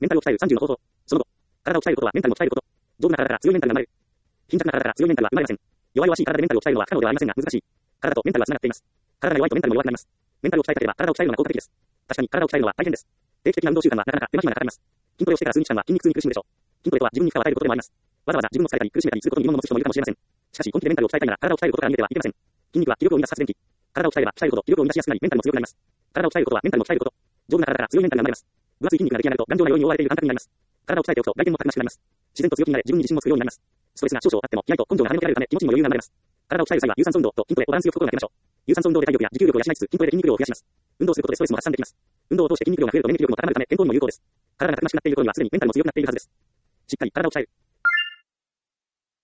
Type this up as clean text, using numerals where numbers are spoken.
メンタルを鍛える30の方法。その後、体を鍛えることはメンタルを鍛えること。丈夫な体から強いメンタルが生まれる。貧弱な体から強いメンタルは生まれません。弱々しい体でメンタルを鍛えるのは不可能ではありませんが難しい。体とメンタルは繋がっています。体が弱いとメンタルも弱くなります。メンタルを鍛えたければ体を鍛えるのが効果的です。確かに体を鍛えるのは大変です。定期的な運動習慣はなかなか手間暇がかかります。筋トレをしてから数日間は筋肉痛に苦しむでしょう。筋トレとは自分に負荷を与えることでもあります。わざわざ自分の疲れたり苦しめたりすることに疑問を持つ人もいるかもしれません。しかし本気でメンタルを鍛えたいなら体を鍛えることから逃げてはいけません。筋肉は気力を生み出す発電機。体を鍛えれば鍛えるほど気力を生み出しやすくなりメンタルも強くなります。体を鍛えることはメンタルも鍛えること。丈夫な体から強いメンタルが生まれます。分厚い筋肉が出来上がると頑丈な要因に覆われている感覚になります。体を鍛えておくと外見もたくましくなります。自然と強気になれ自分に自信もつくようになります。ストレスが少々あっても気合と根性が跳ねのけられるため気持ちにも余裕が生まれます。体を鍛える際は有酸素運動と筋トレをバランスよく心がけましょう。有酸素運動で体力や持久力を養いつつ筋トレで筋肉量を増やします。運動することでストレスも発散できます。運動を通して筋肉量が増えると免疫力も高まるため健康にも有効です。体がたくましくなっている頃にはすでにメンタルも強くなっているはずです。しっかり体を鍛える。